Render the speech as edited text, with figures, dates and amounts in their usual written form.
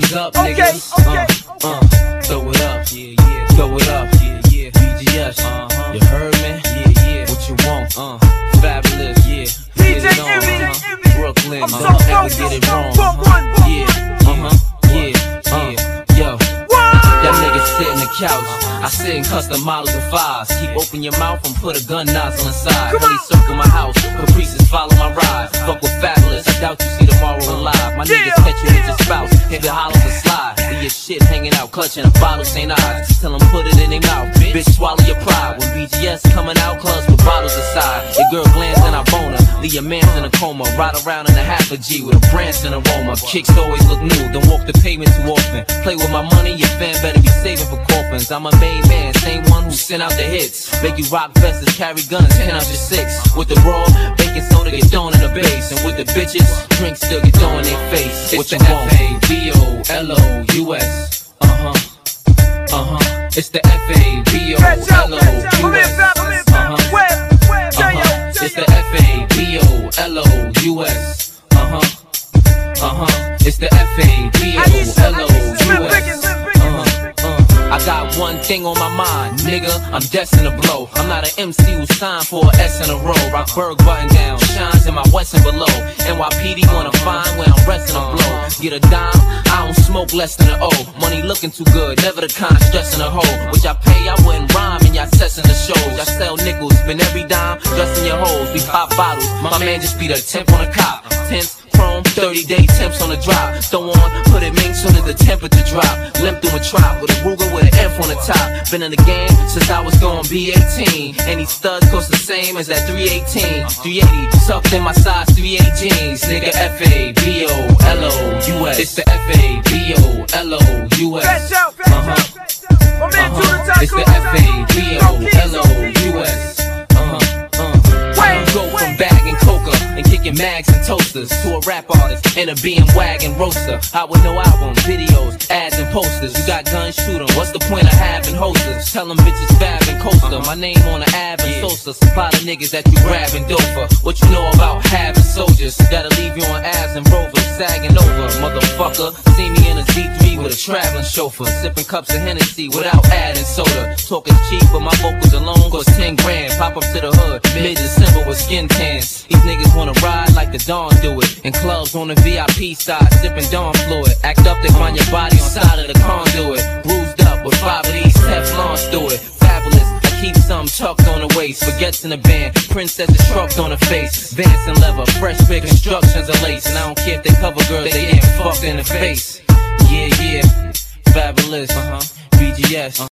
hands up, nigga. Throw it up, yeah, yeah. Throw it up, yeah, yeah. BGS, you heard me? Yeah, yeah. What you want? Fabulous, yeah. Get it on, Brooklyn, don't ever get it wrong. Yo. Y'all niggas sit in the couch, I sit in custom models and fives. Keep open your mouth and put a gun nozzle inside. Honey circle my house, caprices follow my ride. Fuck with Fabulous, I doubt you see tomorrow alive. My niggas catch you with your spouse, hit the hollows and slide. Leave your shit hanging out, clutching a bottle, St. Eyes. Tell them put it in their mouth, bitch swallow your pride. When BGS coming out, clubs with bottles aside. Your girl glance and I bone her, leave your man's in a coma. Ride around in a half a G with a Branson aroma. Kicks always look new, don't walk the pavement too often. Play with my money, your fan better be saving for coffins. I'm a main man, same one who sent out the hits. Make you rock vests, carry guns, 10 out your 6. With the raw, baking soda get thrown in the base. And with the bitches, drinks still get thrown in their face. It's the F-A-B-O-L-O-U-S. It's the F-A-B-O-L-O-U-S. It's the F-A-B-O-L-O-U-S. It's the F-A-B-O-L-O-U-S. I got one thing on my mind, nigga, I'm destined to blow. I'm not an MC who signed for an S in a row. Rock Berg button down, shines in my Westin below. NYPD wanna find where I'm resting a blow. Get a dime, I don't smoke less than an O. Money looking too good, never the kind stressing a hoe. Which I pay, I wouldn't rhyme in y'all sets in the shows. I sell nickels, spend every dime, dressing your hoes. We pop bottles, my man just beat a temp on a cop. Tense, chrome, 30-day temps on the drop. Throw on, put it mink soon as the temperature drop. Limp through a trap with a Ruger with an F on the top. Been in the game since I was going B18. And these studs cost the same as that 318. 380, sucked in my size 38 jeans. Nigga, F-A-B-O-L-O-U-S. It's the F-A-B-O-L-O-U-S. It's the F-A-B-O-L-O-U-S. Go from bagging coca and kicking mags and toasters to a rap artist and a BM wagon roaster. Out with no album, videos, ads and posters. You got guns, shoot 'em. What's the point of having holsters? Tell them bitches fab and coaster. My name on the Av and Sosa. Supply the niggas that you grab and doper. What you know about having soldiers? That'll leave you on Avs and Rovers, sagging over. Motherfucker, see me in a Z3 with a traveling chauffeur. Sipping cups of Hennessy without adding soda. Talking cheap, but my vocals alone cost 10 grand. Pop up to the hood, mid-December with skin tans. These niggas wanna ride like the Dawn do it. In clubs on the VIP side, sipping Dawn fluid. Act up, they find your body side of the conduit. Bruised up with 5 of these Teflons through it. Fabulous, I keep some tucked on the waist. Forgets in the band, princess is shrugged on her face. Vance and leather, fresh big constructions of lace. And I don't care if they cover girls, they get fucked in the face. Yeah, yeah, Fabulous, BGS.